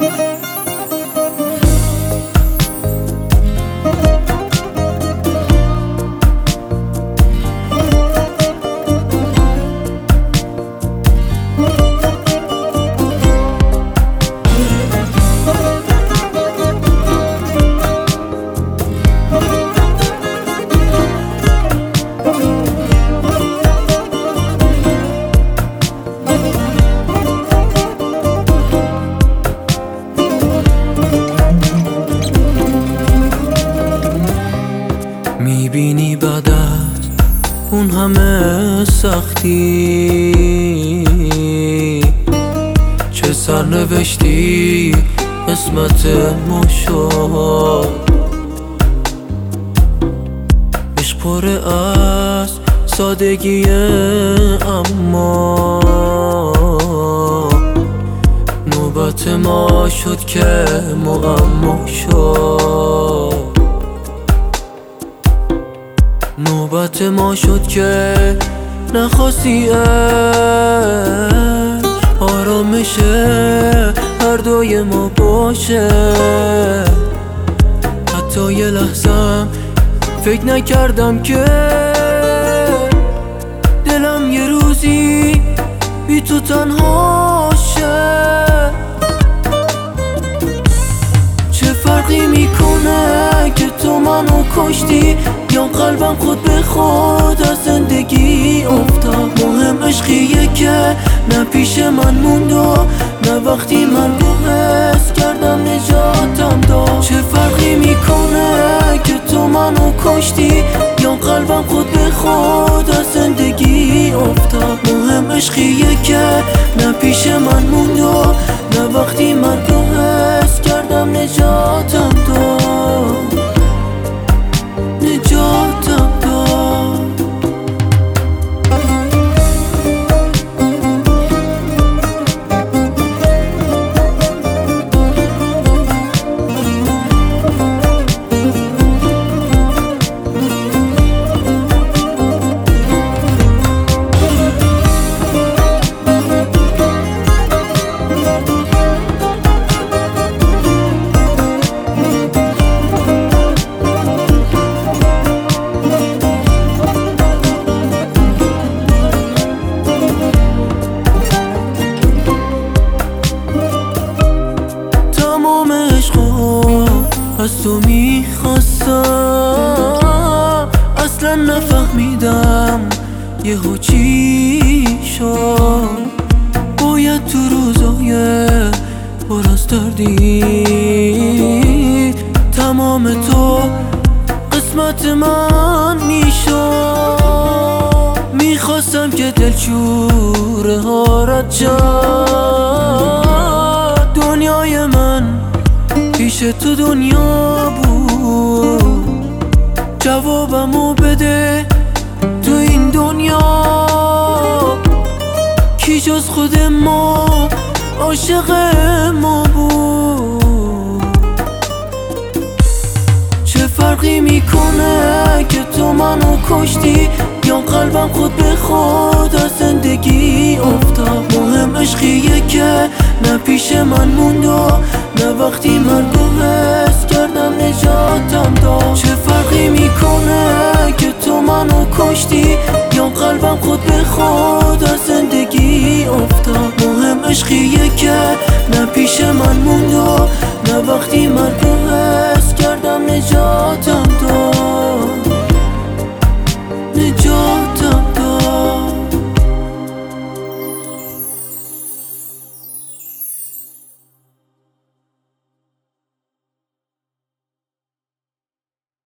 میبینی بعد از اون همه سختی چه سرنوشتی قسمت ما شد. عشق پر از سادگیه اما نوبت ما شد که معما شد. نوبت ما شد که نخواستی آرامش هر دوی ما باشه. حتی یه لحظم فکر نکردم که دلم یه روزی بی تو تنها شه. چه فرقی میکنه که تو منو کشتی یا قلبم خود به خود از زندگی افتاد. مهم عشقیه که نه پیش من موند و نه وقتی من رو حس کردم نجاتم داد. چه فرقی میکنه که تو منو کشتی یا قلبم خود به خود از زندگی افتاد. مهم عشقیه که نه پیش من موند و نه وقتی من رو حس کردم نجاتم داد. نجاتم داد. از تو میخواستم اصلا نفهمیدم یهو چی شد. باید تو روزای پر از دردی تمام تو قسمت من میشد. میخواستم که دلشوره ها رد شد. دنیای من پیش تو دنیا بود. جوابمو بده تو این دنیا کی جز خود ما عاشق ما بود. چه فرقی میکنه که تو منو کشتی یا قلبم خود به خود از زندگی افتاد. مهم عشقیه که نه پیش من موند و نه وقتی من رو حس کردم نجاتم داد. چه فرقی میکنه که تو منو کشتی یا قلبم خود به خود از زندگی افتاد. مهم عشقیه که نه پیش من موند و نه وقتی من رو حس کردم نجاتم داد. نجاتم